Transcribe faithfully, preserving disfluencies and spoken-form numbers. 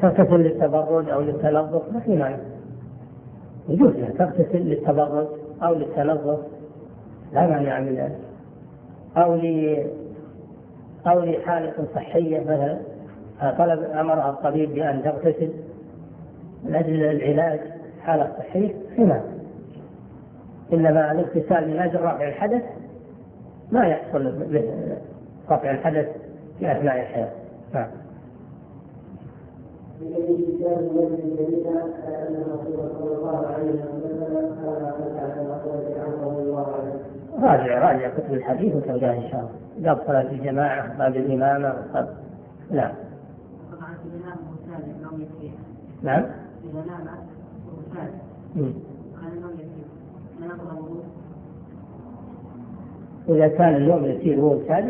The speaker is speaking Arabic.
تغتسل للتبرد أو للتنظف ما في مانع، يجوز لها تغتسل للتبرد أو للتنظف لا مانع من ذلك، أو ل أو لحالة صحية مثلا طلب أمرها الطبيب بأن تغتسل من أجل العلاج حالة صحية هنا. إنما الاغتسال من أجل رفع الحدث ما يحصل رفع الحدث في أثناء الحياة. نعم. راجع راجع كتب الحديث وتلقاه إن شاء الله، باب صلاة الجماعة، باب الإمامة، باب. نعم. نعم. إذا كان اليوم يسير هو الثالث